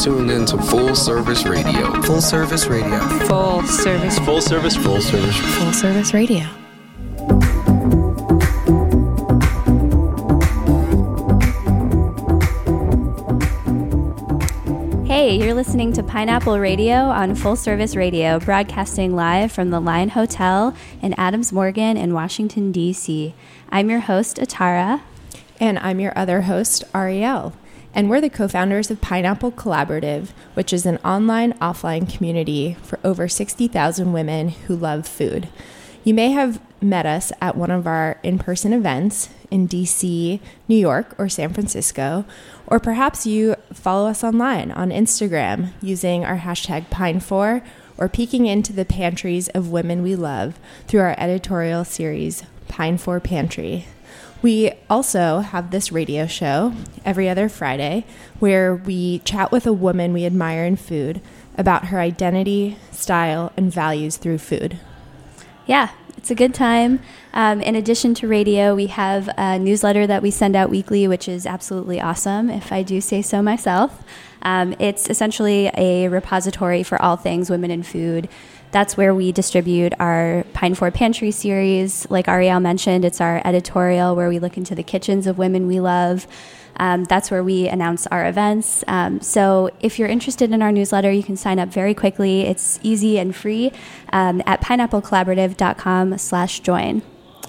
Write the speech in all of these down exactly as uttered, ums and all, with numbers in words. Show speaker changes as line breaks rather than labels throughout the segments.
tuned in to Full Service Radio.
Full Service Radio.
Full Service.
Full Service.
Full Service.
Full Service Radio.
Hey, you're listening to Pineapple Radio on Full Service Radio, broadcasting live from the Line Hotel in Adams Morgan in Washington, D C I'm your host, Atara.
And I'm your other host, Ariel. And we're the co-founders of Pineapple Collaborative, which is an online, offline community for over sixty thousand women who love food. You may have met us at one of our in-person events in D C, New York, or San Francisco, or perhaps you follow us online on Instagram using our hashtag Pine four, or peeking into the pantries of women we love through our editorial series, Pine four Pantry. We also have this radio show every other Friday where we chat with a woman we admire in food about her identity, style, and values through food.
Yeah, it's a good time. Um, in addition to radio, we have a newsletter that we send out weekly, which is absolutely awesome, if I do say so myself. Um, it's essentially a repository for all things women in food. That's where we distribute our Pine four Pantry series. Like Ariel mentioned, it's our editorial where we look into the kitchens of women we love. Um, that's where we announce our events. Um, so if you're interested in our newsletter, you can sign up very quickly. It's easy and free um, at pineapplecollaborative.com slash join.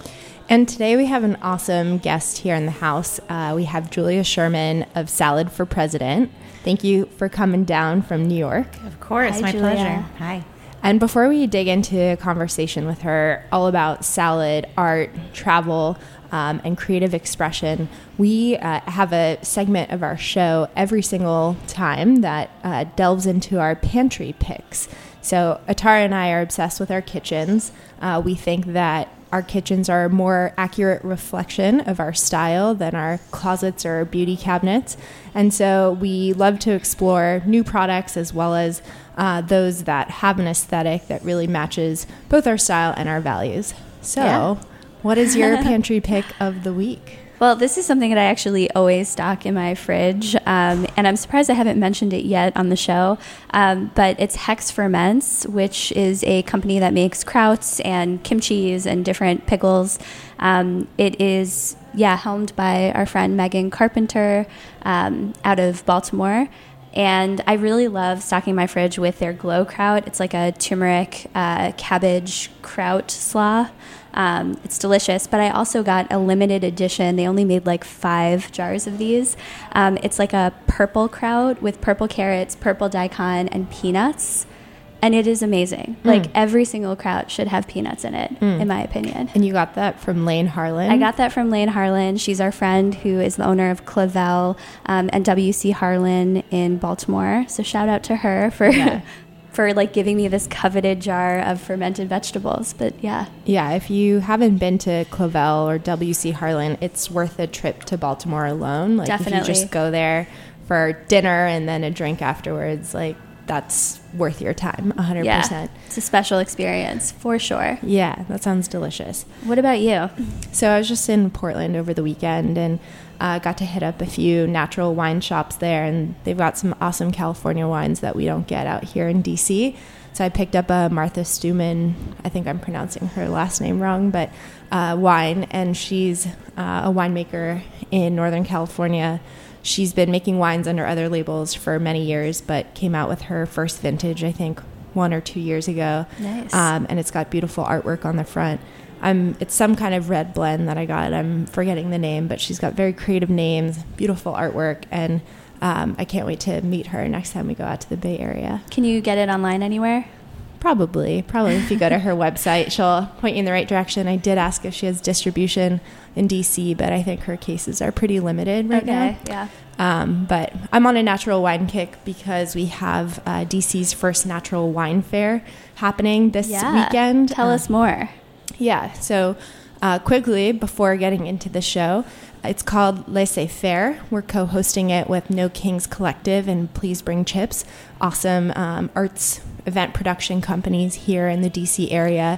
And today we have an awesome guest here in the house. Uh, we have Julia Sherman of Salad for President. Thank you for coming down from New York.
Of course,
Hi,
my
Julia.
pleasure. Hi.
And before we dig into a conversation with her all about salad, art, travel, um, and creative expression, we uh, have a segment of our show every single time that uh, delves into our pantry picks. So Atara and I are obsessed with our kitchens. Uh, we think that our kitchens are a more accurate reflection of our style than our closets or beauty cabinets. And so we love to explore new products as well as uh, those that have an aesthetic that really matches both our style and our values. So yeah. What is your pantry pick of the week?
Well, this is something that I actually always stock in my fridge, um, and I'm surprised I haven't mentioned it yet on the show, um, but it's Hex Ferments, which is a company that makes krauts and kimchis and different pickles. Um, it is, yeah, helmed by our friend Megan Carpenter um, out of Baltimore, and I really love stocking my fridge with their Glow Kraut. It's like a turmeric uh, cabbage kraut slaw. Um, it's delicious, but I also got a limited edition. They only made like five jars of these. Um, it's like a purple kraut with purple carrots, purple daikon, and peanuts. And it is amazing. Mm. Like every single kraut should have peanuts in it, mm. in my opinion.
And you got that from Lane Harlan?
I got that from Lane Harlan. She's our friend who is the owner of Clavel um, and W C Harlan in Baltimore. So shout out to her for... Yeah. for like giving me this coveted jar of fermented vegetables. But yeah.
Yeah, if you haven't been to Clavel or W C Harlan, it's worth a trip to Baltimore alone. Like
Definitely.
If you just go there for dinner and then a drink afterwards, like that's worth your time, one hundred percent.
Yeah, it's a special experience for sure.
Yeah, that sounds delicious.
What about you?
So I was just in Portland over the weekend and Uh, got to hit up a few natural wine shops there, and they've got some awesome California wines that we don't get out here in D C. So I picked up a Martha Stuman, I think I'm pronouncing her last name wrong, but uh, wine, and she's uh, a winemaker in Northern California. She's been making wines under other labels for many years, but came out with her first vintage, I think, one or two years ago.
Nice.
Um, and it's got beautiful artwork on the front. I'm, it's some kind of red blend that I got. I'm forgetting the name, but she's got very creative names, beautiful artwork, and um, I can't wait to meet her next time we go out to the Bay Area.
Can you get it online anywhere?
Probably. Probably if you go to her website, she'll point you in the right direction. I did ask if she has distribution in D C, but I think her cases are pretty limited right
okay,
now.
Okay, yeah.
Um, but I'm on a natural wine kick because we have uh, D C's first natural wine fair happening this
yeah.
weekend.
Tell
uh,
us more.
Yeah, so uh, quickly, before getting into the show, it's called Laissez-Faire. We're co-hosting it with No Kings Collective and Please Bring Chips, awesome um, arts event production companies here in the D C area.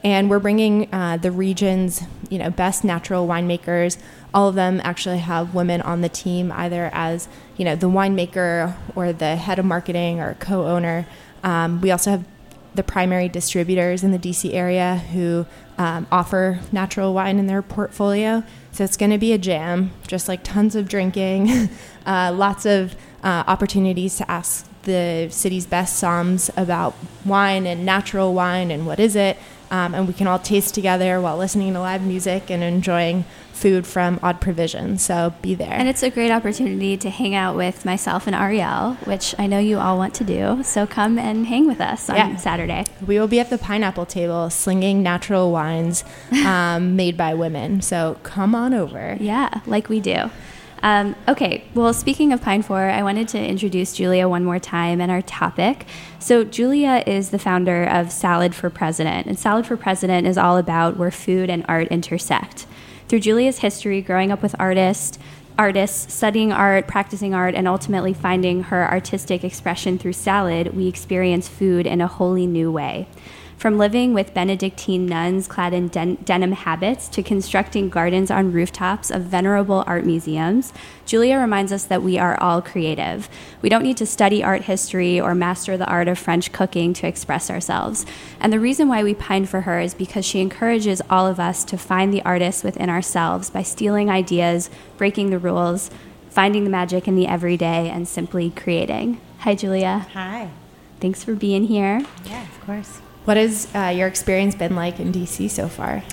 And we're bringing uh, the region's, you know, best natural winemakers. All of them actually have women on the team, either as, you know, the winemaker or the head of marketing or co-owner. Um, we also have the primary distributors in the D C area who um, offer natural wine in their portfolio. So it's going to be a jam, just like tons of drinking, uh, lots of uh, opportunities to ask the city's best somms about wine and natural wine and what is it. Um, and we can all taste together while listening to live music and enjoying food from Odd Provision. So be there.
And it's a great opportunity to hang out with myself and Ariel, which I know you all want to do. So come and hang with us on yeah. Saturday.
We will be at the pineapple table slinging natural wines um, made by women. So come on over.
Yeah, like we do. Um, okay, well, speaking of Pine Four, I wanted to introduce Julia one more time and our topic. So Julia is the founder of Salad for President, and Salad for President is all about where food and art intersect. Through Julia's history, growing up with artists, artists, studying art, practicing art, and ultimately finding her artistic expression through salad, we experience food in a wholly new way. From living with Benedictine nuns clad in den- denim habits to constructing gardens on rooftops of venerable art museums, Julia reminds us that we are all creative. We don't need to study art history or master the art of French cooking to express ourselves. And the reason why we pine for her is because she encourages all of us to find the artists within ourselves by stealing ideas, breaking the rules, finding the magic in the everyday, and simply creating. Hi, Julia.
Hi.
Thanks for being here.
Yeah, of course.
What has uh, your experience been like in D C so far?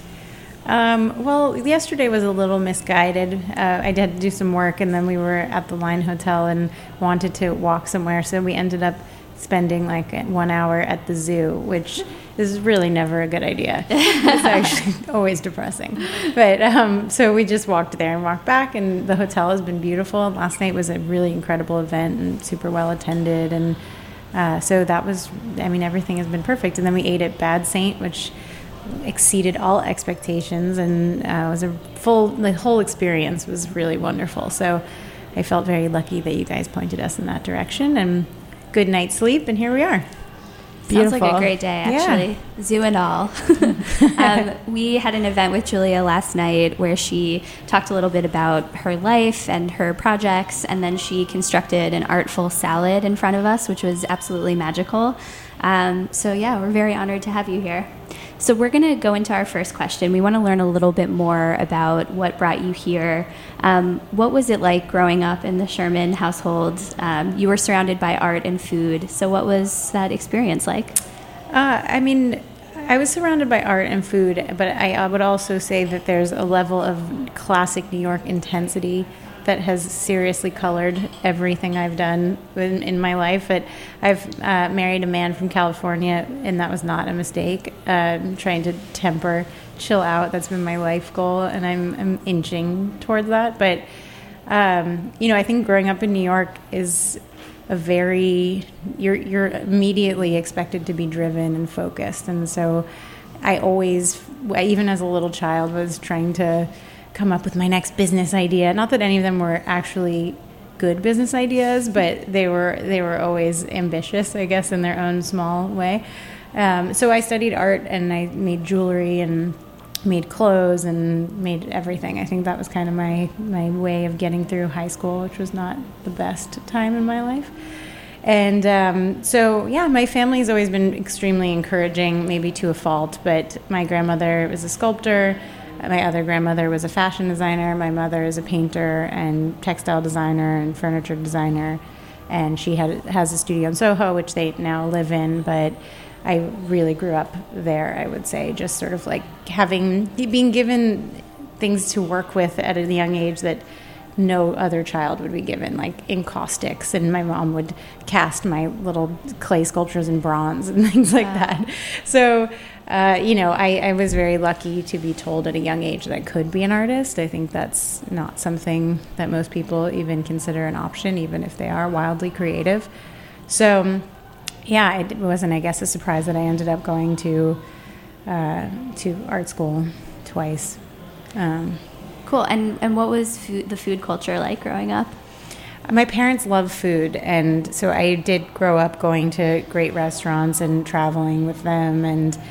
Um, well, yesterday was a little misguided. Uh, I had to do some work, and then we were at the Line Hotel and wanted to walk somewhere, so we ended up spending like one hour at the zoo, which is really never a good idea. It's actually always depressing. But um, so we just walked there and walked back, and the hotel has been beautiful. Last night was a really incredible event and super well attended, and Uh, so that was, I mean, everything has been perfect. And then we ate at Bad Saint, which exceeded all expectations, and uh, was a full, the whole experience was really wonderful. So I felt very lucky that you guys pointed us in that direction, and good night's sleep, and here we are.
Sounds like a great day, actually. Yeah. Zoo and all. um, we had an event with Julia last night where she talked a little bit about her life and her projects, and then she constructed an artful salad in front of us, which was absolutely magical. Um, so, yeah, we're very honored to have you here. So we're going to go into our first question. We want to learn a little bit more about what brought you here. Um, what was it like growing up in the Sherman household? Um, you were surrounded by art and food. So what was that experience like?
Uh, I mean, I was surrounded by art and food, but I, I would also say that there's a level of classic New York intensity that has seriously colored everything I've done in, in my life. But I've uh, married a man from California, and that was not a mistake. Uh, I'm trying to temper, chill out. That's been my life goal, and I'm, I'm inching towards that. But, um, you know, I think growing up in New York is a very, you're, you're immediately expected to be driven and focused. And so I always, even as a little child, was trying to come up with my next business idea. Not that any of them were actually good business ideas, but they were they were always ambitious, I guess, in their own small way. Um, so I studied art, and I made jewelry and made clothes and made everything. I think that was kind of my, my way of getting through high school, which was not the best time in my life. And um, so, yeah, my family's always been extremely encouraging, maybe to a fault, but my grandmother was a sculptor. My other grandmother was a fashion designer. My mother is a painter and textile designer and furniture designer. And she had has a studio in Soho, which they now live in. But I really grew up there, I would say, just sort of like having, being given things to work with at a young age that no other child would be given, like encaustics. And my mom would cast my little clay sculptures in bronze and things like wow. that. So, Uh, you know, I, I was very lucky to be told at a young age that I could be an artist. I think that's not something that most people even consider an option, even if they are wildly creative. So, yeah, it wasn't, I guess, a surprise that I ended up going to uh, to art school twice. Um,
cool. And and what was food, the food culture like growing up?
My parents love food, and so I did grow up going to great restaurants and traveling with them and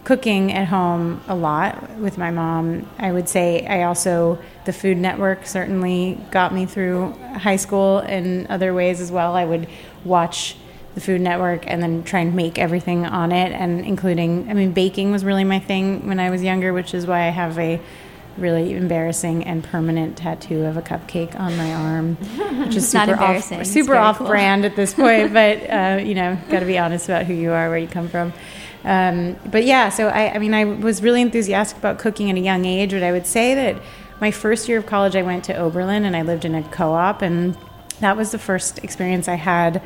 cooking at home a lot with my mom. I would say I also, the Food Network certainly got me through high school in other ways as well. I would watch the Food Network and then try and make everything on it, and including, I mean, baking was really my thing when I was younger, which is why I have a really embarrassing and permanent tattoo of a cupcake on my arm, which is super off, super off cool. brand at this point, but uh, you know, got to be honest about who you are, where you come from. Um, but yeah, so I, I mean, I was really enthusiastic about cooking at a young age, but I would say that my first year of college, I went to Oberlin and I lived in a co-op, and that was the first experience I had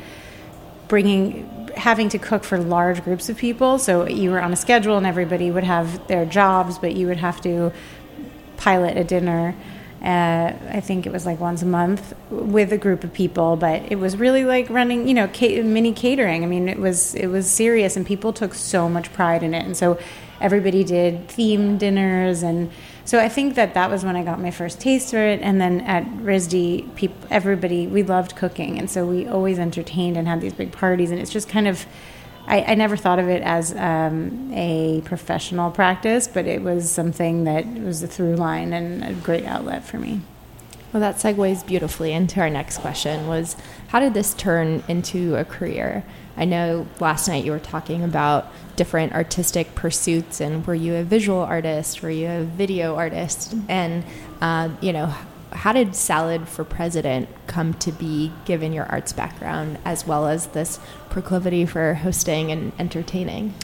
bringing, having to cook for large groups of people. So you were on a schedule and everybody would have their jobs, but you would have to pilot a dinner. Uh, I think it was like once a month with a group of people, but it was really like running, you know, ca- mini catering. I mean, it was it was serious, and people took so much pride in it, and so everybody did themed dinners, and so I think that that was when I got my first taste for it. And then at R I S D, people, everybody, we loved cooking, and so we always entertained and had these big parties, and it's just kind of, I, I never thought of it as um, a professional practice, but it was something that was a through line and a great outlet for me.
Well, that segues beautifully into our next question, was how did this turn into a career? I know last night you were talking about different artistic pursuits, and were you a visual artist? Were you a video artist? And, uh, you know, how did Salad for President come to be, given your arts background, as well as this proclivity for hosting and entertaining?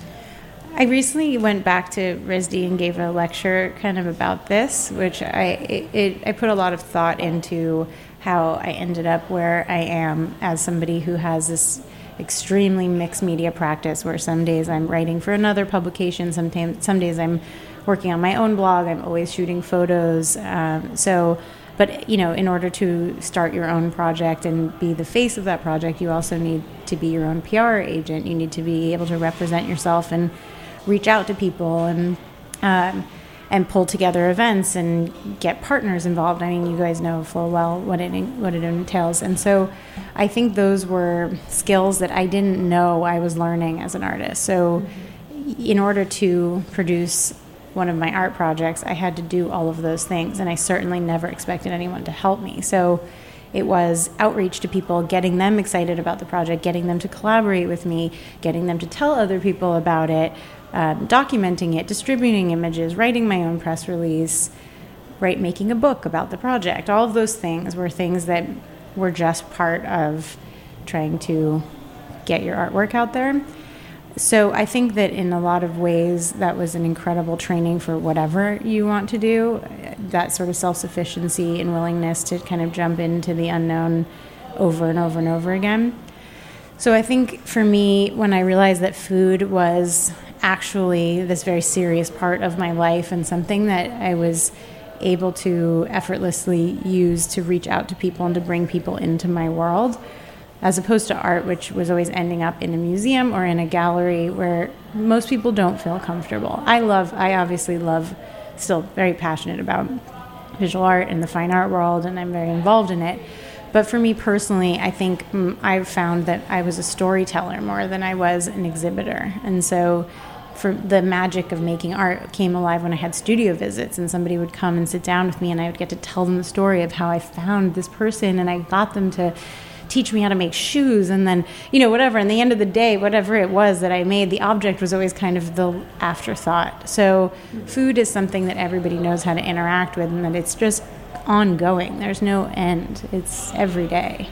I recently went back to R I S D and gave a lecture kind of about this, which I it, it, I put a lot of thought into how I ended up where I am as somebody who has this extremely mixed media practice, where some days I'm writing for another publication, sometimes some days I'm working on my own blog, I'm always shooting photos. Um, so, but you know, in order to start your own project and be the face of that project, you also need to be your own P R agent. You need to be able to represent yourself and reach out to people and um, and pull together events and get partners involved. I mean, you guys know full well what it what it entails. And so I think those were skills that I didn't know I was learning as an artist. So in order to produce one of my art projects, I had to do all of those things, and I certainly never expected anyone to help me. So it was outreach to people, getting them excited about the project, getting them to collaborate with me, getting them to tell other people about it, um, documenting it, distributing images, writing my own press release, right, making a book about the project. All of those things were things that were just part of trying to get your artwork out there. So I think that in a lot of ways that was an incredible training for whatever you want to do, that sort of self-sufficiency and willingness to kind of jump into the unknown over and over and over again. So I think for me, when I realized that food was actually this very serious part of my life and something that I was able to effortlessly use to reach out to people and to bring people into my world, as opposed to art, which was always ending up in a museum or in a gallery where most people don't feel comfortable. I love, I obviously love, still very passionate about visual art and the fine art world, and I'm very involved in it. But for me personally, I think mm, I've found that I was a storyteller more than I was an exhibitor. And so for the magic of making art came alive when I had studio visits, and somebody would come and sit down with me, and I would get to tell them the story of how I found this person, and I got them to teach me how to make shoes, and then, you know, whatever. And the end of the day, whatever it was that I made, the object was always kind of the afterthought. So food is something that everybody knows how to interact with, and that it's just ongoing. There's no end. It's every day.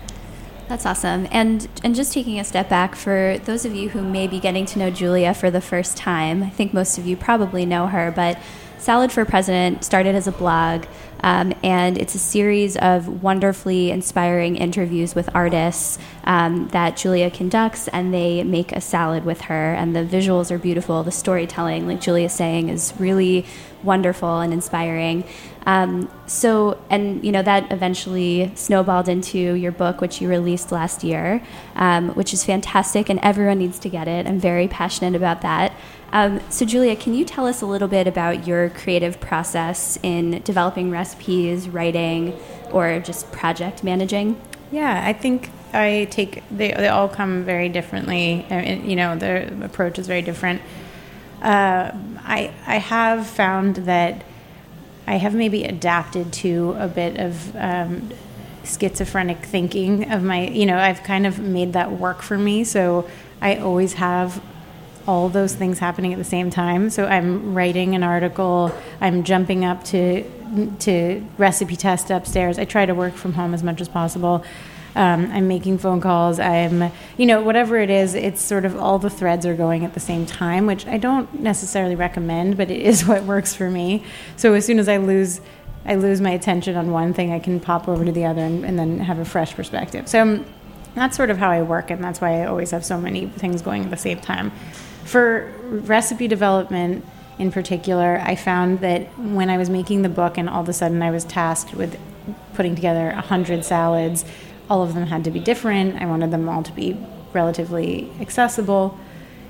That's awesome. And and just taking a step back, for those of you who may be getting to know Julia for the first time, I think most of you probably know her, but Salad for President started as a blog, um, and it's a series of wonderfully inspiring interviews with artists um, that Julia conducts, and they make a salad with her, and the visuals are beautiful. The storytelling, like Julia's saying, is really wonderful and inspiring. Um, so, and you know, that eventually snowballed into your book, which you released last year, um, which is fantastic, and everyone needs to get it. I'm very passionate about that. Um, so, Julia, can you tell us a little bit about your creative process in developing recipes, writing, or just project managing?
Yeah, I think I take, they, they all come very differently. I mean, you know, the approach is very different. Uh, I I have found that I have maybe adapted to a bit of um, schizophrenic thinking of my, you know, I've kind of made that work for me. So I always have all those things happening at the same time. So I'm writing an article, I'm jumping up to to recipe test upstairs. I try to work from home as much as possible. Um, I'm making phone calls. I'm, you know, whatever it is, it's sort of all the threads are going at the same time, which I don't necessarily recommend, but it is what works for me. So as soon as I lose, I lose my attention on one thing, I can pop over to the other and, and then have a fresh perspective. So um, that's sort of how I work, and that's why I always have so many things going at the same time. For recipe development in particular, I found that when I was making the book and all of a sudden I was tasked with putting together a hundred salads, all of them had to be different. I wanted them all to be relatively accessible.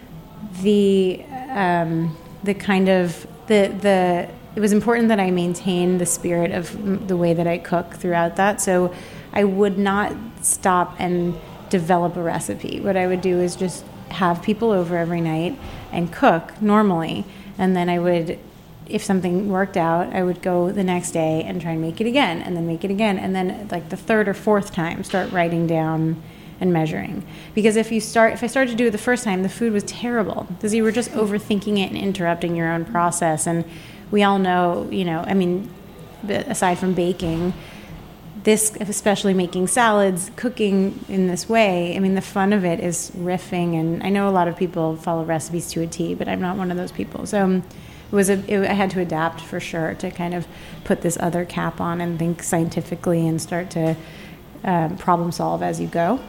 The um, the kind of the the it was important that I maintain the spirit of the way that I cook throughout that. So I would not stop and develop a recipe. What I would do is just have people over every night and cook normally, and then I would, if something worked out, I would go the next day and try and make it again, and then make it again, and then like the third or fourth time start writing down and measuring. Because if you start, if I started to do it the first time, the food was terrible because you were just overthinking it and interrupting your own process. And we all know, you know, I mean, aside from baking, this, especially making salads, cooking in this way, I mean, the fun of it is riffing. And I know a lot of people follow recipes to a T, but I'm not one of those people. So um, it was a, it, I had to adapt for sure to kind of put this other cap on and think scientifically and start to um, problem solve as you go.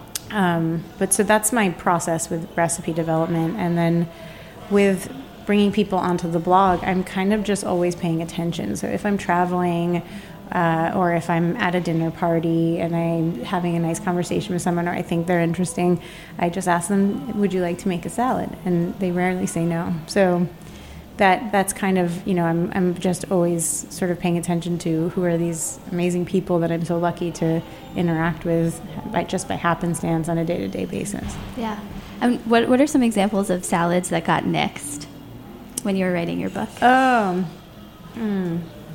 Um, but so that's my process with recipe development. And then with bringing people onto the blog, I'm kind of just always paying attention. So if I'm traveling, Uh, or if I'm at a dinner party and I'm having a nice conversation with someone or I think they're interesting, I just ask them, would you like to make a salad? And they rarely say no. So that that's kind of, you know, I'm I'm just always sort of paying attention to who are these amazing people that I'm so lucky to interact with by, just by happenstance on a day-to-day basis.
Yeah. Um, what, what are some examples of salads that got nixed when you were writing your book?
Um, hmm.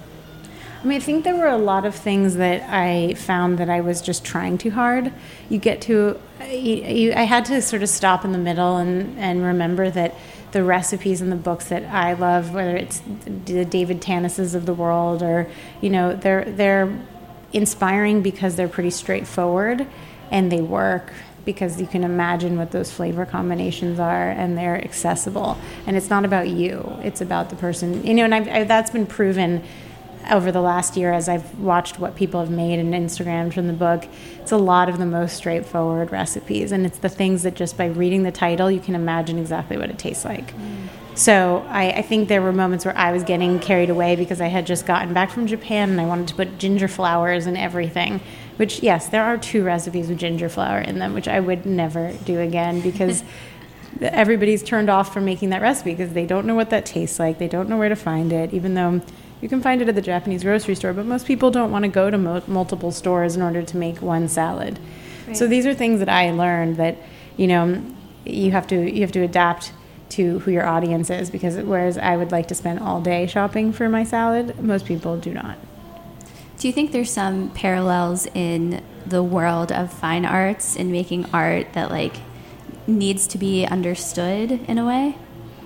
I mean, I think there were a lot of things that I found that I was just trying too hard. You get to, you, you, I had to sort of stop in the middle and, and remember that the recipes in the books that I love, whether it's the David Tannises of the world or, you know, they're they're inspiring because they're pretty straightforward and they work because you can imagine what those flavor combinations are and they're accessible. And it's not about you. It's about the person. You know, and I've, I, that's been proven over the last year as I've watched what people have made and Instagrammed from the book. It's a lot of the most straightforward recipes, and it's the things that just by reading the title you can imagine exactly what it tastes like. Mm. So I, I think there were moments where I was getting carried away because I had just gotten back from Japan and I wanted to put ginger flowers in everything, which yes, there are two recipes with ginger flower in them, which I would never do again because everybody's turned off from making that recipe because they don't know what that tastes like. They don't know where to find it, even though you can find it at the Japanese grocery store, but most people don't want to go to mo- multiple stores in order to make one salad. Right. So these are things that I learned that, you know, you have to you have to adapt to who your audience is, because whereas I would like to spend all day shopping for my salad, most people do not.
Do you think there's some parallels in the world of fine arts in making art that like needs to be understood in a way?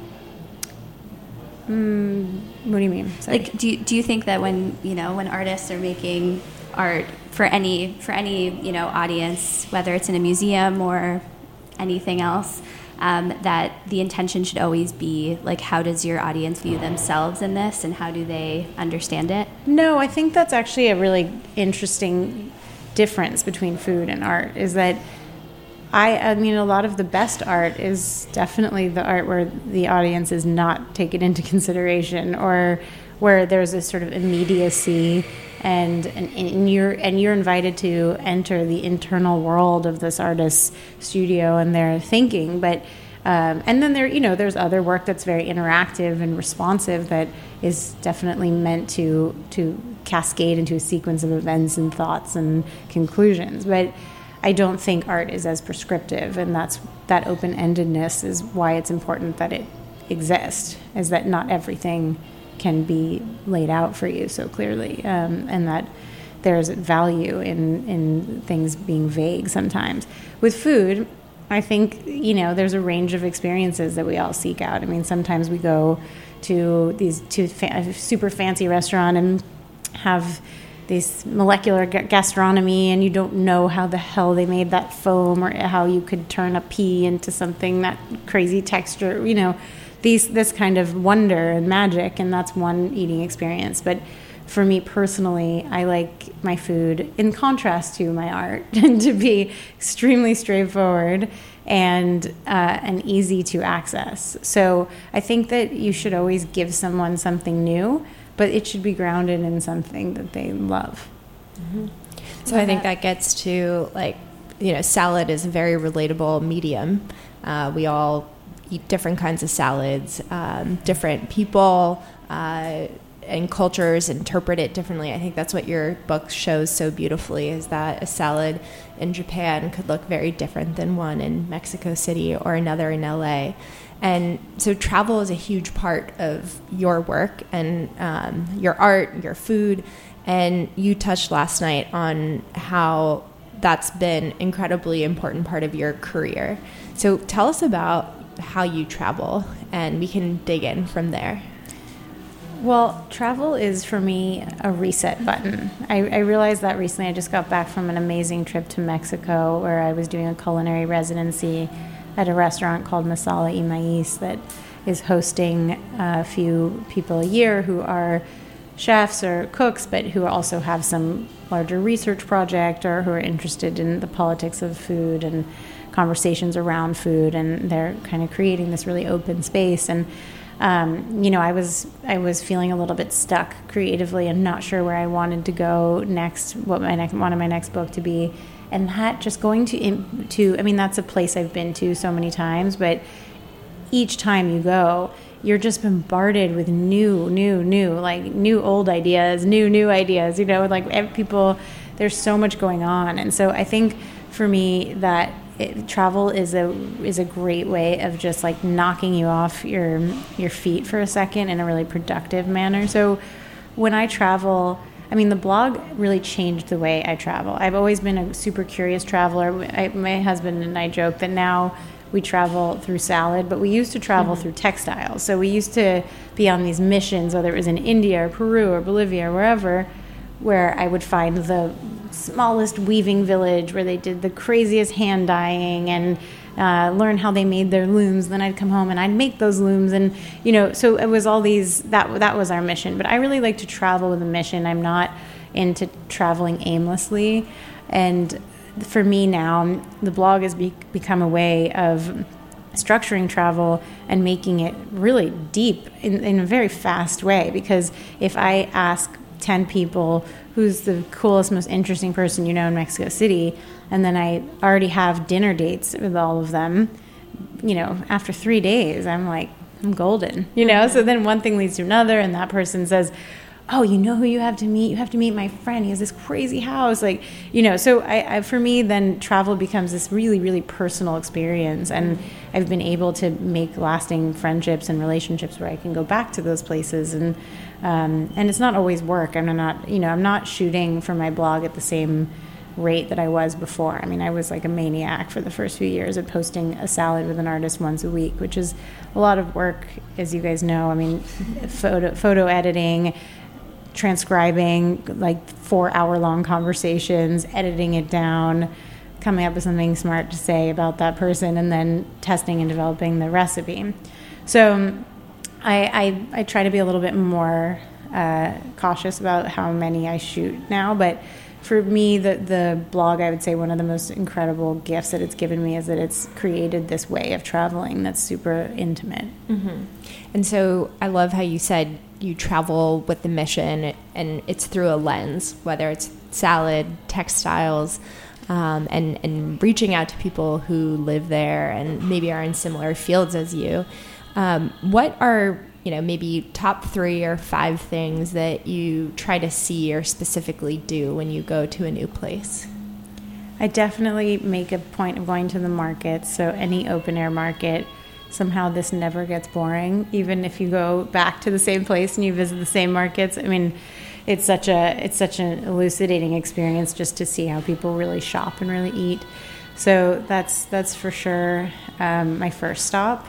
Mm, what do you mean? Sorry.
Like, do you, do you think that when, you know, when artists are making art for any for any you know audience, whether it's in a museum or anything else, um, that the intention should always be like, how does your audience view themselves in this, and how do they understand it?
No, I think that's actually a really interesting difference between food and art. Is that I, I mean, a lot of the best art is definitely the art where the audience is not taken into consideration, or where there's a sort of immediacy, and, and and you're and you're invited to enter the internal world of this artist's studio and their thinking. But um, and then there, you know, there's other work that's very interactive and responsive that is definitely meant to to cascade into a sequence of events and thoughts and conclusions. But I don't think art is as prescriptive, and that's that open-endedness is why it's important that it exist, is that not everything can be laid out for you so clearly, um, and that there's value in, in things being vague sometimes. With food, I think, you know, there's a range of experiences that we all seek out. I mean, sometimes we go to these to fa- super fancy restaurant and have this molecular g- gastronomy, and you don't know how the hell they made that foam or how you could turn a pea into something that crazy texture, you know, these this kind of wonder and magic, and that's one eating experience. But for me personally, I like my food, in contrast to my art, to be extremely straightforward and uh, and easy to access. So I think that you should always give someone something new, but it should be grounded in something that they love.
Mm-hmm. So I think that gets to, like, you know, salad is a very relatable medium. Uh, we all eat different kinds of salads. Um, different people uh, and cultures interpret it differently. I think that's what your book shows so beautifully, is that a salad in Japan could look very different than one in Mexico City or another in L A. And so travel is a huge part of your work and um, your art, your food. And you touched last night on how that's been an incredibly important part of your career. So tell us about how you travel, and we can dig in from there.
Well, travel is, for me, a reset button. I, I realized that recently. I just got back from an amazing trip to Mexico where I was doing a culinary residency at a restaurant called Masala y Maíz that is hosting a few people a year who are chefs or cooks, but who also have some larger research project or who are interested in the politics of food and conversations around food, and they're kind of creating this really open space. And um, you know, I was I was feeling a little bit stuck creatively and not sure where I wanted to go next, what my next, wanted my next book to be. And that just going to, to, I mean, that's a place I've been to so many times, but each time you go, you're just bombarded with new, new, new, like new old ideas, new, new ideas, you know, like people, there's so much going on. And so I think for me that it, travel is a is a great way of just like knocking you off your your feet for a second in a really productive manner. So when I travel, I mean, the blog really changed the way I travel. I've always been a super curious traveler. I, my husband and I joke that now we travel through salad, but we used to travel mm-hmm. through textiles. So we used to be on these missions, whether it was in India or Peru or Bolivia or wherever, where I would find the smallest weaving village where they did the craziest hand dyeing and uh, learn how they made their looms. Then I'd come home and I'd make those looms, and you know, so it was all these. That that was our mission. But I really like to travel with a mission. I'm not into traveling aimlessly, and for me now, the blog has be- become a way of structuring travel and making it really deep in, in a very fast way. Because if I ask ten people who's the coolest, most interesting person you know in Mexico City, and then I already have dinner dates with all of them, you know, after three days, I'm like, I'm golden, you know? So then one thing leads to another, and that person says, oh, you know who you have to meet? You have to meet my friend. He has this crazy house. Like, you know, so I, I for me, then travel becomes this really, really personal experience. And I've been able to make lasting friendships and relationships where I can go back to those places. And um, and it's not always work. I'm not, you know, I'm not shooting for my blog at the same rate that I was before. I mean, I was like a maniac for the first few years at posting a salad with an artist once a week, which is a lot of work, as you guys know. I mean, photo photo editing, transcribing like four hour long conversations, editing it down, coming up with something smart to say about that person, and then testing and developing the recipe. So I, I, I try to be a little bit more uh, cautious about how many I shoot now, but for me, the, the blog, I would say one of the most incredible gifts that it's given me is that it's created this way of traveling that's super intimate.
Mm-hmm. And so I love how you said you travel with the mission, and it's through a lens, whether it's salad, textiles, um, and, and reaching out to people who live there and maybe are in similar fields as you. Um, what are, you know, maybe top three or five things that you try to see or specifically do when you go to a new place?
I definitely make a point of going to the market. So any open air market somehow this never gets boring, even if you go back to the same place and you visit the same markets. I mean, it's such a it's such an elucidating experience just to see how people really shop and really eat. So that's that's for sure um, my first stop,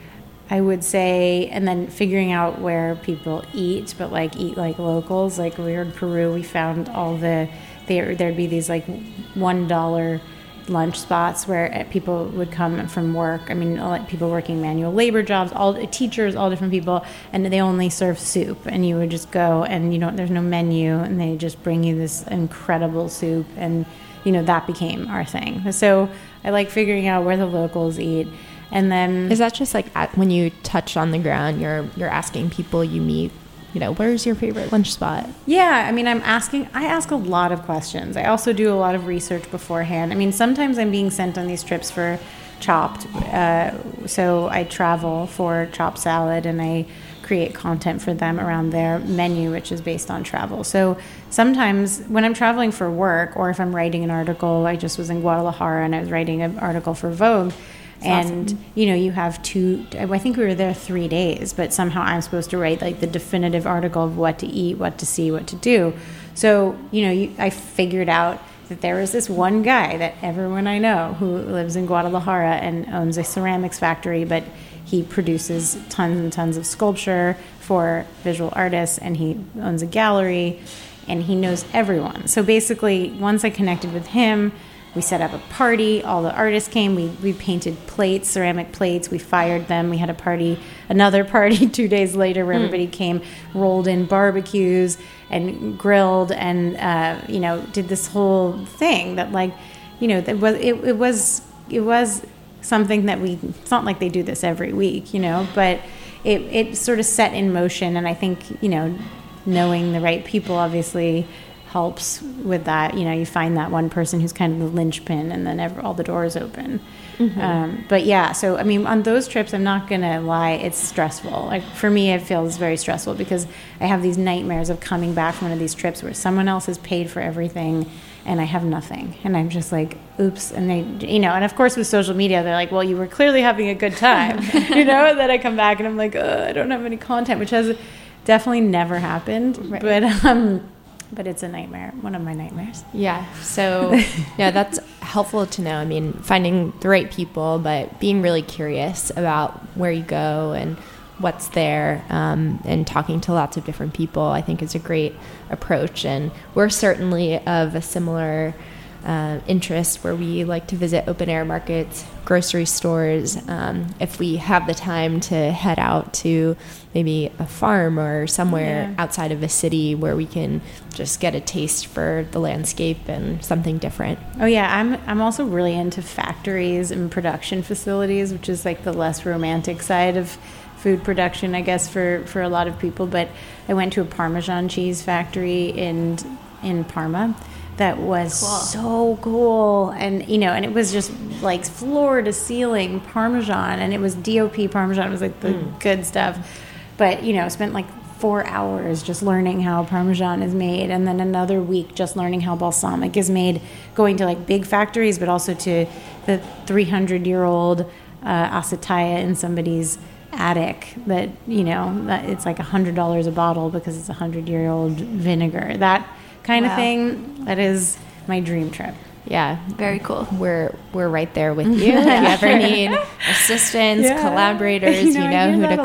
I would say. And then figuring out where people eat, but like eat like locals. Like we were in Peru, we found all the there there'd be these like one dollar lunch spots where people would come from work. I mean, like people working manual labor jobs, all teachers, all different people, and they only serve soup. And you would just go, and you know, there's no menu, and they just bring you this incredible soup, and you know, that became our thing. So I like figuring out where the locals eat. And then
is that just like at, when you touch on the ground, you're you're asking people you meet, you know, where's your favorite lunch spot?
Yeah, I mean, I'm asking, I ask a lot of questions. I also do a lot of research beforehand. I mean, sometimes I'm being sent on these trips for Chopped. Uh, so I travel for Chopped Salad, and I create content for them around their menu, which is based on travel. So sometimes when I'm traveling for work, or if I'm writing an article, I just was in Guadalajara and I was writing an article for Vogue. That's and, awesome. You know, you have two, I think we were there three days, but somehow I'm supposed to write like the definitive article of what to eat, what to see, what to do. So, you know, you, I figured out that there was this one guy that everyone I know who lives in Guadalajara and owns a ceramics factory, but he produces tons and tons of sculpture for visual artists, and he owns a gallery, and he knows everyone. So basically, once I connected with him, we set up a party. All the artists came. We we painted plates, ceramic plates. We fired them. We had a party, another party two days later where mm. everybody came, rolled in barbecues and grilled, and uh, you know, did this whole thing that, like, you know, that was it, it was it was something that we. It's not like they do this every week, you know, but it it sort of set in motion. And I think, you know, knowing the right people obviously helps with that. You know, you find that one person who's kind of the linchpin, and then every, all the doors open. Mm-hmm. Um, but yeah, so I mean, on those trips, I'm not gonna lie, it's stressful. Like for me, it feels very stressful because I have these nightmares of coming back from one of these trips where someone else has paid for everything and I have nothing, and I'm just like, oops. And they, you know, and of course with social media, they're like, well, you were clearly having a good time, you know. And then I come back and I'm like, oh, I don't have any content, which has definitely never happened. Right. But um. But it's a nightmare, one of my nightmares.
Yeah. So, yeah, that's helpful to know. I mean, finding the right people, but being really curious about where you go and what's there, um, and talking to lots of different people, I think is a great approach. And we're certainly of a similar uh, interest where we like to visit open air markets, grocery stores. Um, if we have the time to head out to maybe a farm or somewhere yeah. outside of a city where we can just get a taste for the landscape and something different.
Oh yeah, I'm I'm also really into factories and production facilities, which is like the less romantic side of food production, I guess, for, for a lot of people. But I went to a Parmesan cheese factory in in Parma that was cool. so cool. And, you know, and it was just like floor to ceiling Parmesan, and it was D O P Parmesan. It was like the mm. good stuff. But, you know, spent like four hours just learning how Parmesan is made, and then another week just learning how balsamic is made, going to like big factories, but also to the three hundred year old uh, acetaya in somebody's attic that, you know, that it's like one hundred dollars a bottle because it's a one hundred year old vinegar. That kind wow. of thing, that is my dream trip.
Yeah,
very cool.
We're we're right there with you. If you ever need assistance, yeah. collaborators, you know, you know who to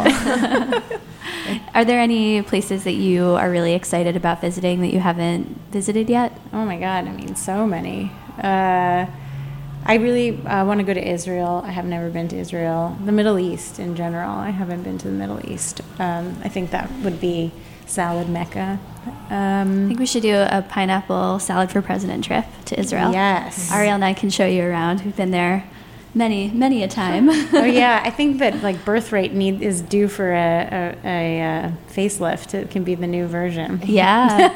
call.
Are there any places that you are really excited about visiting that you haven't visited yet?
Oh my God, I mean, so many. Uh, I really uh, want to go to Israel. I have never been to Israel. The Middle East in general. I haven't been to the Middle East. Um, I think that would be salad mecca. Um,
I think we should do a pineapple salad for president trip to Israel.
Yes.
Ariel and I can show you around. We've been there many, many a time.
Oh yeah, I think that like birth rate need is due for a, a, a, a facelift. It can be the new version.
Yeah.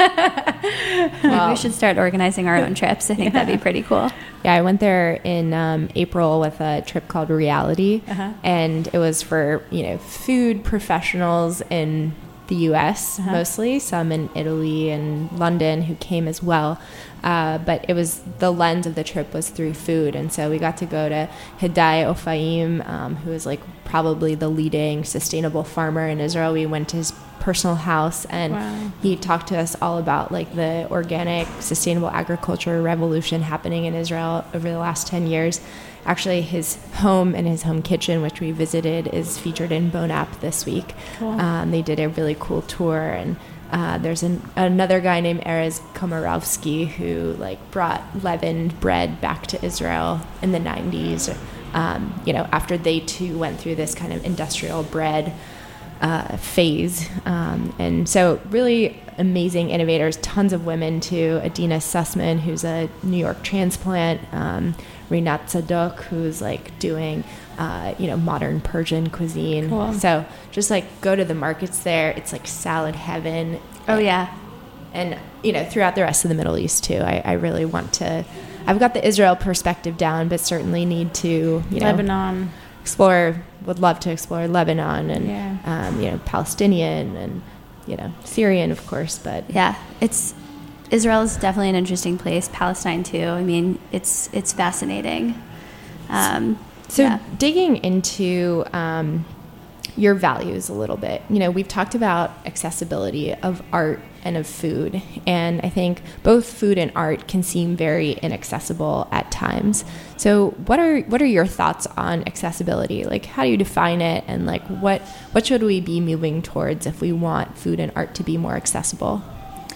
Maybe well, we should start organizing our own trips. I think yeah. that'd be pretty cool.
Yeah, I went there in um, April with a trip called Reality, uh-huh. and it was for, you know, food professionals in the U S uh-huh. mostly, some in Italy and London who came as well. Uh, but it was the lens of the trip was through food. And so we got to go to Hidayah Ofaim, um, who is like probably the leading sustainable farmer in Israel. We went to his personal house, and wow. he talked to us all about like the organic sustainable agriculture revolution happening in Israel over the last ten years. Actually, his home and his home kitchen, which we visited, is featured in Bonap this week. Cool. Um, they did a really cool tour, and uh, there's an, another guy named Erez Komarovsky who like brought leavened bread back to Israel in the nineties. Um, you know, after they too went through this kind of industrial bread uh, phase, um, and so really amazing innovators. Tons of women too. Adina Sussman, who's a New York transplant. Um, Rinat Tzadok, who's like doing, uh, you know, modern Persian cuisine. Cool. So just like go to the markets there. It's like salad heaven.
Oh yeah.
And, you know, throughout the rest of the Middle East too. I, I really want to, I've got the Israel perspective down, but certainly need to, you know,
Lebanon.
explore, would love to explore Lebanon and,
yeah.
um, you know, Palestinian and, you know, Syrian, of course, but.
Yeah, it's, Israel is definitely an interesting place. Palestine too. I mean, it's it's fascinating. Um,
so
yeah.
digging into um, your values a little bit, you know, we've talked about accessibility of art and of food, and I think both food and art can seem very inaccessible at times. So, what are what are your thoughts on accessibility? Like, how do you define it, and like what what should we be moving towards if we want food and art to be more accessible?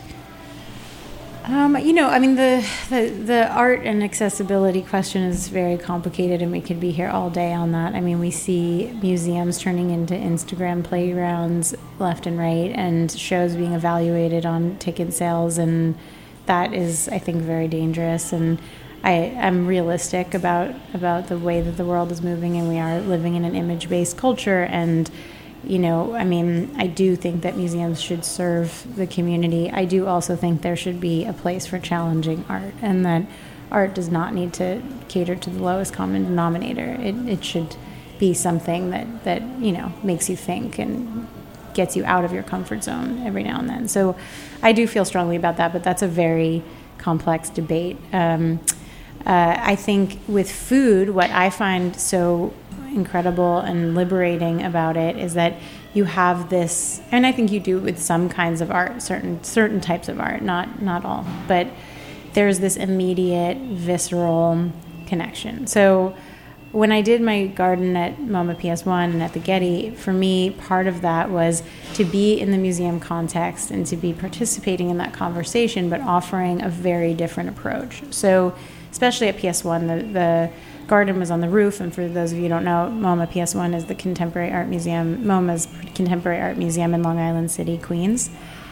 Um, you know, I mean, the, the the art and accessibility question is very complicated, and we could be here all day on that. I mean, we see museums turning into Instagram playgrounds left and right, and shows being evaluated on ticket sales, and that is, I think, very dangerous. And I am realistic about about the way that the world is moving, and we are living in an image-based culture, and you know, I mean, I do think that museums should serve the community. I do also think there should be a place for challenging art, and that art does not need to cater to the lowest common denominator. It it should be something that, that, you know, makes you think and gets you out of your comfort zone every now and then. So I do feel strongly about that, but that's a very complex debate. Um, uh, I think with food, what I find so incredible and liberating about it is that you have this, and I think you do with some kinds of art, certain certain types of art, not not all, but there's this immediate visceral connection. So when I did my garden at MoMA P S one and at the Getty, for me, part of that was to be in the museum context and to be participating in that conversation, but offering a very different approach. So especially at P S one, the, the garden was on the roof, and for those of you who don't know, MoMA P S one is the Contemporary Art Museum, MoMA's Contemporary Art Museum in Long Island City, Queens.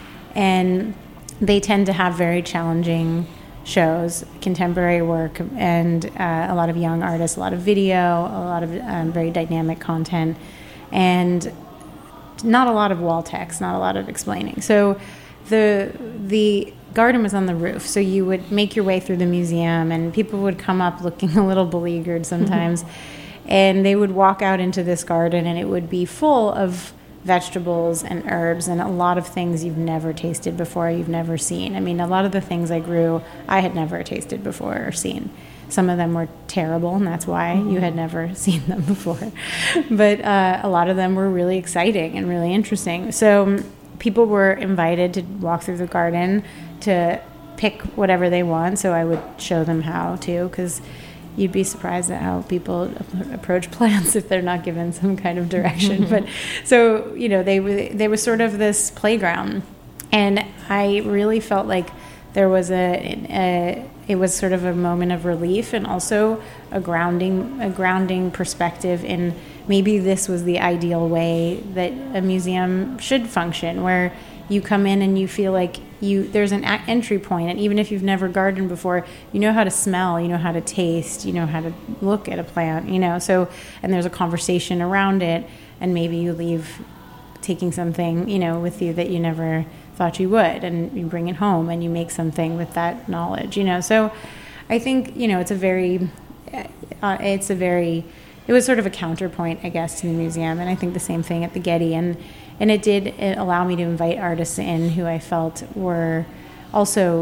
And they tend to have very challenging shows, contemporary work, and uh, a lot of young artists, a lot of video, a lot of um, very dynamic content, and not a lot of wall text, not a lot of explaining. So the the garden was on the roof, so you would make your way through the museum, and people would come up looking a little beleaguered sometimes, mm-hmm. and they would walk out into this garden, and it would be full of vegetables and herbs and a lot of things you've never tasted before, you've never seen. I mean, a lot of the things I grew, I had never tasted before or seen. Some of them were terrible, and that's why mm-hmm. you had never seen them before. But uh, a lot of them were really exciting and really interesting. So people were invited to walk through the garden to pick whatever they want, so I would show them how to, because you'd be surprised at how people approach plants if they're not given some kind of direction. Mm-hmm. But so, you know, they were they were sort of this playground, and I really felt like there was a, a it was sort of a moment of relief, and also a grounding a grounding perspective in maybe this was the ideal way that a museum should function, where you come in and you feel like you there's an a- entry point, and even if you've never gardened before, you know how to smell, you know how to taste, you know how to look at a plant, you know. So, and there's a conversation around it, and maybe you leave taking something, you know, with you that you never thought you would, and you bring it home and you make something with that knowledge, you know. So, I think, you know, it's a very, uh, it's a very, it was sort of a counterpoint, I guess, to the museum, and I think the same thing at the Getty, and. And it did allow me to invite artists in who I felt were also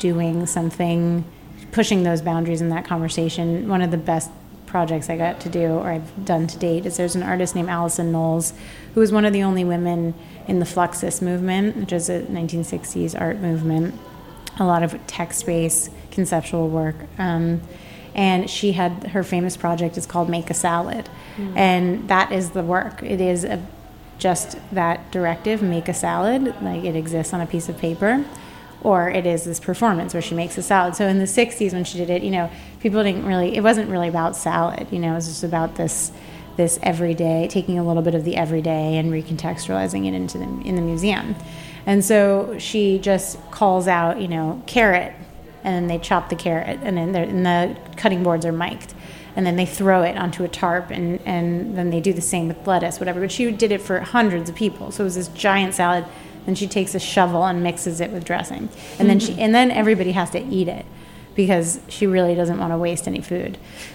doing something, pushing those boundaries in that conversation. One of the best projects I got to do, or I've done to date, is there's an artist named Allison Knowles, who was one of the only women in the Fluxus movement, which is a nineteen sixties art movement, a lot of text-based conceptual work. Um, and she had, her famous project is called Make a Salad. Mm. And that is the work. It is a, just that directive, make a salad, like it exists on a piece of paper. Or it is this performance where she makes a salad. So in the sixties when she did it, you know, people didn't really, it wasn't really about salad, you know, it was just about this this everyday, taking a little bit of the everyday and recontextualizing it into the, in the museum. And so she just calls out, you know, carrot, and then they chop the carrot, and then and the cutting boards are mic'd. And then they throw it onto a tarp, and, and then they do the same with lettuce, whatever. But she did it for hundreds of people. So it was this giant salad. Then she takes a shovel and mixes it with dressing, and then she and then everybody has to eat it because she really doesn't want to waste any food.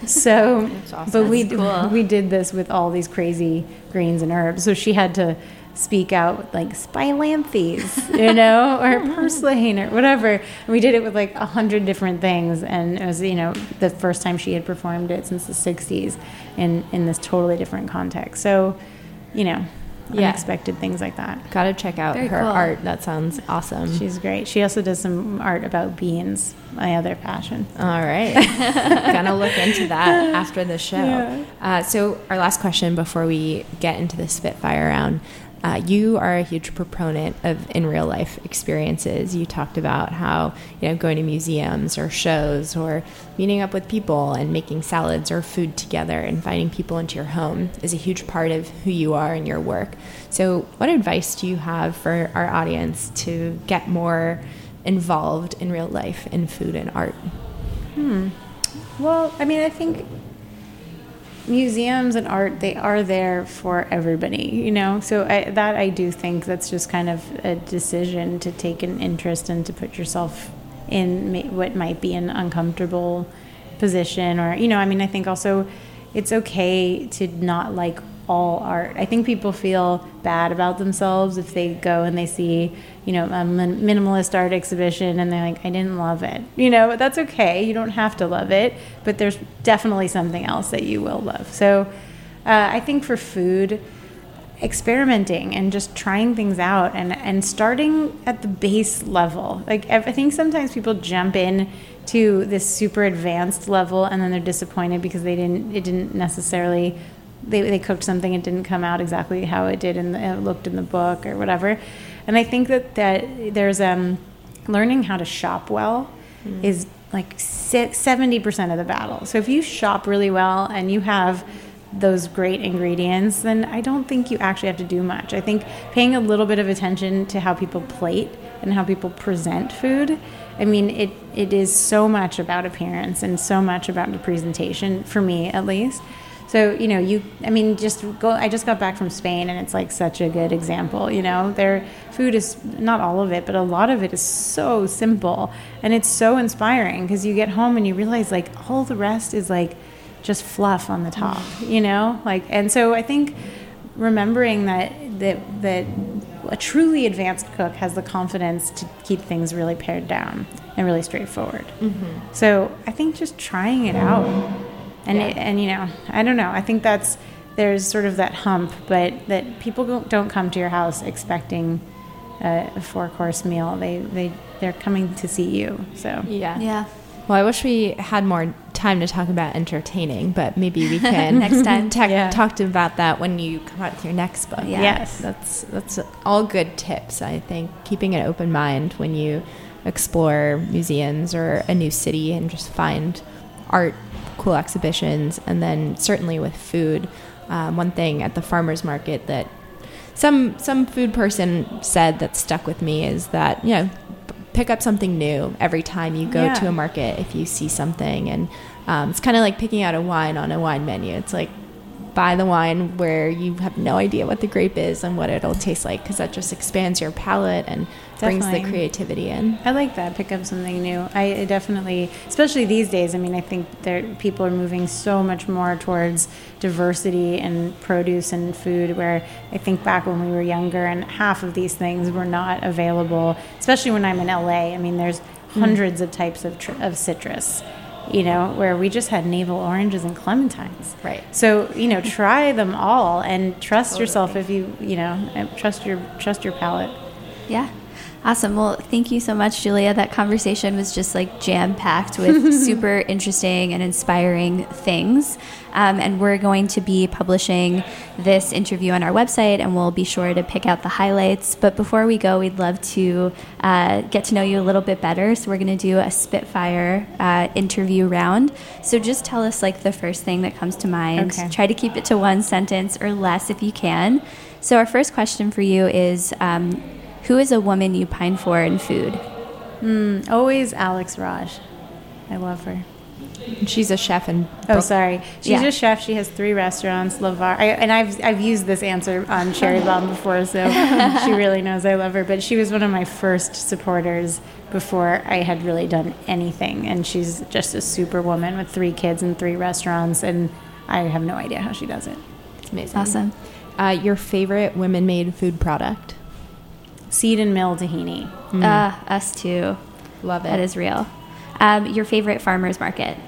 So,
That's awesome.
but we
That's cool.
we did this with all these crazy greens and herbs. So she had to speak out like spilanthes, you know, or purslane or whatever. And we did it with like a hundred different things, and it was, you know, the first time she had performed it since the sixties, in in this totally different context. So, you know.
Yeah.
Unexpected things like that.
Gotta check out
Very
her
cool.
art. That sounds awesome.
She's great. She also does some art about beans, my other passion.
All right. Gonna look into that after the show.
Yeah.
Uh, so our last question before we get into the Spitfire round. Uh, you are a huge proponent of in real life experiences. You talked about how, you know, going to museums or shows or meeting up with people and making salads or food together, inviting people into your home is a huge part of who you are and your work. So what advice do you have for our audience to get more involved in real life in food and art?
Hmm. Well, I mean, I think museums and art, they are there for everybody, you know? So I, that I do think that's just kind of a decision to take an interest and to put yourself in ma- what might be an uncomfortable position, or, you know, I mean, I think also it's okay to not like all art. I think people feel bad about themselves if they go and they see, you know, a min- minimalist art exhibition and they're like, I didn't love it. You know, but that's okay. You don't have to love it, but there's definitely something else that you will love. So uh, I think for food, experimenting and just trying things out and, and starting at the base level. Like, I think sometimes people jump in to this super advanced level and then they're disappointed because they didn't, it didn't necessarily They, they cooked something, it didn't come out exactly how it did, and it looked in the book or whatever. And I think that, that there's um, learning how to shop well mm. is like seventy percent of the battle. So if you shop really well and you have those great ingredients, then I don't think you actually have to do much. I think paying a little bit of attention to how people plate and how people present food, I mean, it, it is so much about appearance and so much about the presentation, for me at least. So, you know, you, I mean, just go, I just got back from Spain and it's like such a good example, you know, their food is, not all of it, but a lot of it is so simple and it's so inspiring because you get home and you realize like all the rest is like just fluff on the top, you know, like, and so I think remembering that, that, that a truly advanced cook has the confidence to keep things really pared down and really straightforward. Mm-hmm. So I think just trying it out. And, yeah. it, and you know, I don't know. I think that's, there's sort of that hump, but that people don't come to your house expecting a, a four-course meal. They, they, they're coming to see you, so.
Yeah.
Yeah.
Well, I wish we had more time to talk about entertaining, but maybe we can
next time
ta-
yeah.
talk about that when you come out with your next book.
Yeah.
Yes.
That's, that's all good tips, I think. Keeping an open mind when you explore museums or a new city and just find art, cool exhibitions, and then certainly with food. Um, one thing at the farmers market that some some food person said that stuck with me is that, you know, pick up something new every time you go
yeah.
to a market if you see something. And um, it's kind of like picking out a wine on a wine menu. It's like, buy the wine where you have no idea what the grape is and what it'll taste like, because that just expands your palate and
Definitely.
brings the creativity in.
I like that. Pick up something new. I definitely, especially these days, I mean, I think there people are moving so much more towards diversity and produce and food, where I think back when we were younger and half of these things were not available, especially when I'm in L A. I mean, there's hundreds of types of tr- of citrus. You know, where we just had navel oranges and clementines.
Right.
So, you know, try them all and trust
Totally.
yourself if you, you know, and trust your trust your palate.
Yeah. Awesome. Well, thank you so much, Julia. That conversation was just like jam-packed with super interesting and inspiring things. Um, and we're going to be publishing this interview on our website, and we'll be sure to pick out the highlights. But before we go, we'd love to uh, get to know you a little bit better. So we're going to do a Spitfire uh, interview round. So just tell us like the first thing that comes to mind.
Okay.
Try to keep it to one sentence or less if you can. So our first question for you is, um, who is a woman you pine for in food?
Mm, always Alex Raj. I love her.
She's a chef in
Oh,
Brook-
sorry. She's
Yeah.
a chef. She has three restaurants. Lavar, I, and I've I've used this answer on Cherry Bomb before, so she really knows I love her. But she was one of my first supporters before I had really done anything, and she's just a super woman with three kids and three restaurants, and I have no idea how she does it.
It's amazing.
Awesome.
Uh, your favorite women-made food product?
Seed and Mill tahini.
Uh, us too.
Love it.
That is real. Um, your favorite farmer's market?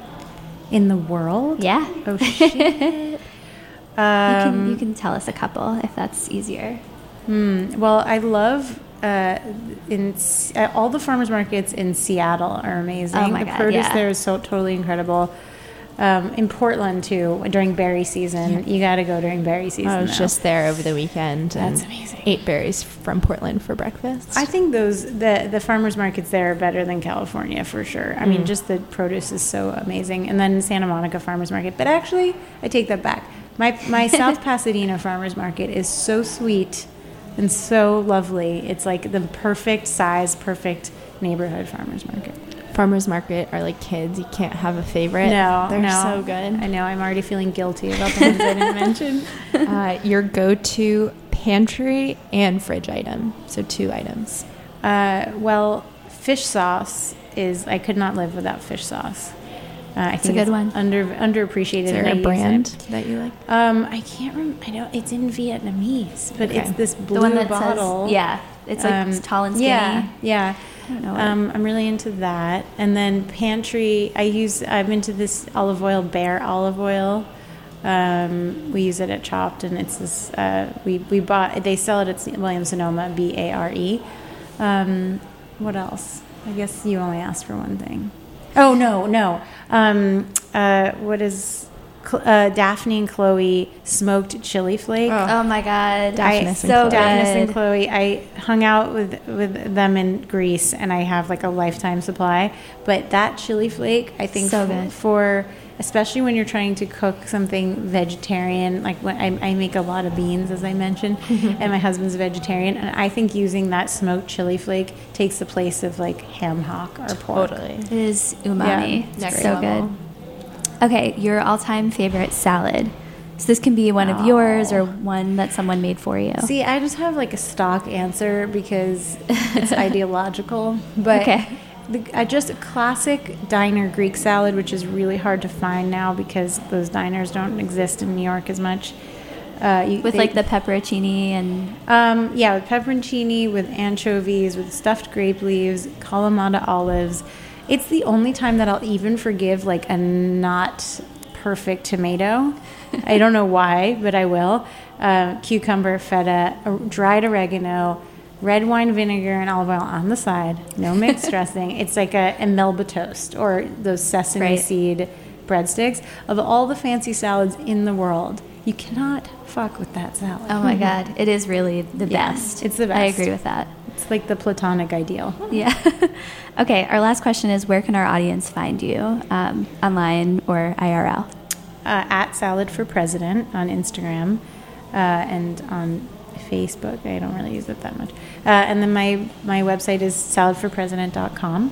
In the world?
Yeah.
Oh, shit.
you, can,
Um,
you can tell us a couple if that's easier.
Hmm. Well, I love uh, in S- uh, all the farmers markets in Seattle are amazing.
Oh my
the
God,
produce
yeah.
there is so totally incredible. Um, in Portland too, during berry season, you got to go during berry season.
I was
though.
just there over the weekend.
That's
and
amazing.
Ate berries from Portland for breakfast.
I think those the the farmers markets there are better than California for sure. I mean, just the produce is so amazing. And then Santa Monica Farmers Market. But actually, I take that back. My my South Pasadena Farmers Market is so sweet and so lovely. It's like the perfect size, perfect neighborhood farmers market.
Farmers market are like kids. You can't have a favorite.
No,
They're
no.
so good.
I know. I'm already feeling guilty about the ones I didn't mention.
uh, your go-to pantry and fridge item. So two items.
Uh, well, fish sauce is. I could not live without fish sauce. Uh, I
a
think
good
it's
one.
Under underappreciated.
Is there
and I
a
use
brand
it.
that you like?
Um, I can't remember. I know it's in Vietnamese, but
Okay.
it's this blue
The one that
bottle.
says, yeah, it's like
Um,
tall and skinny.
Yeah, yeah.
I don't know. what-
Um, I'm really into that. And then pantry, I use. I'm into this olive oil, Bear olive oil. Um, we use it at Chopped, and it's this. Uh, we we bought. They sell it at Williams Sonoma, B A R E. Um, what else? I guess you only asked for one thing. Oh no, no. Um, uh, what is Cl- uh, Daphne and Chloe smoked chili flake?
oh my God.
Daphne
I,
and
so
Chloe.
Daphnis
good.
and Chloe. I hung out with with them in Greece, and I have like a lifetime supply. But that chili flake, I think,
So
f-
good.
for especially when you're trying to cook something vegetarian, like when I, I make a lot of beans, as I mentioned, and my husband's a vegetarian, and I think using that smoked chili flake takes the place of like ham hock or pork.
Totally.
It is umami.
Yeah,
It's
next
so
level.
good. Okay, your all-time favorite salad. So this can be one of yours or one that someone made for you.
See, I just have like a stock answer because it's ideological. But
Okay.
the, I just a classic diner Greek salad, which is really hard to find now because those diners don't exist in New York as much. Uh, you,
With
they-
like the pepperoncini and
um, yeah, with pepperoncini, with anchovies, with stuffed grape leaves, Kalamata olives. It's the only time that I'll even forgive like a not perfect tomato. I don't know why, but I will. Uh, cucumber, feta, uh, dried oregano, red wine vinegar, and olive oil on the side. No mixed dressing. It's like a, a Melba toast or those sesame
Right.
seed breadsticks. Of all the fancy salads in the world, you cannot fuck with that salad.
oh my God, it is really the
Yeah,
best.
it's the
I
best.
agree with that.
It's like the platonic ideal.
Yeah. Okay, our last question is where can our audience find you? Um, online or I R L?
Uh, at Salad for President on Instagram uh, and on Facebook. I don't really use it that much. Uh, and then my, my website is salad for president dot com.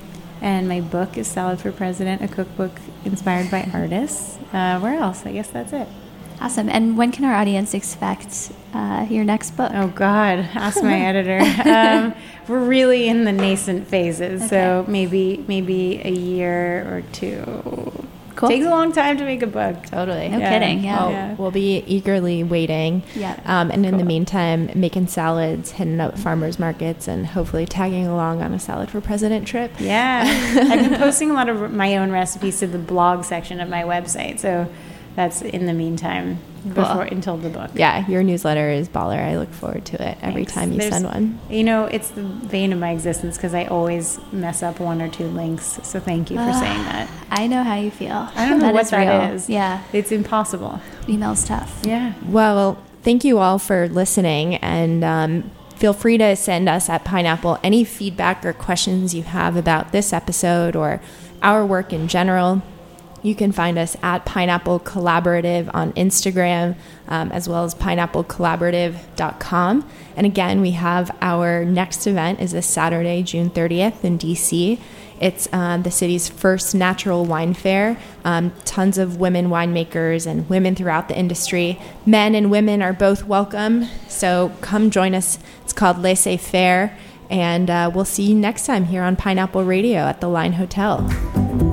And my book is Salad for President, a cookbook inspired by artists. Uh, where else? I guess that's it.
Awesome. And when can our audience expect uh, your next book?
Oh, God. Ask my editor. Um, we're really in the nascent phases, so
Okay.
maybe maybe a year or two.
Cool.
Takes a long time to make a book.
Totally.
No
Yeah.
kidding. Yeah.
Well,
Yeah.
we'll be eagerly waiting.
Yeah.
Um, and in the
Cool.
meantime, making salads, hitting up farmers markets, and hopefully tagging along on a salad for president trip.
Yeah. I've been posting a lot of my own recipes to the blog section of my website. So that's in the meantime before until the book.
Yeah, your newsletter is baller. I look forward to it every
Thanks.
time you
There's-
send one.
You know, it's the vein of my existence because I always mess up one or two links. So thank you for saying that.
I know how you feel.
I don't know
That
what
is
that
real.
is.
Yeah.
It's impossible.
Email's tough.
Yeah.
Well, thank you all for listening, and um, feel free to send us at Pineapple any feedback or questions you have about this episode or our work in general. You can find us at Pineapple Collaborative on Instagram, um, as well as pineapple collaborative dot com. And again, we have our next event is this Saturday, June thirtieth in D C. It's um, the city's first natural wine fair. Um, tons of women winemakers and women throughout the industry. Men and women are both welcome. So come join us. It's called Laissez Faire. And uh, we'll see you next time here on Pineapple Radio at the Line Hotel.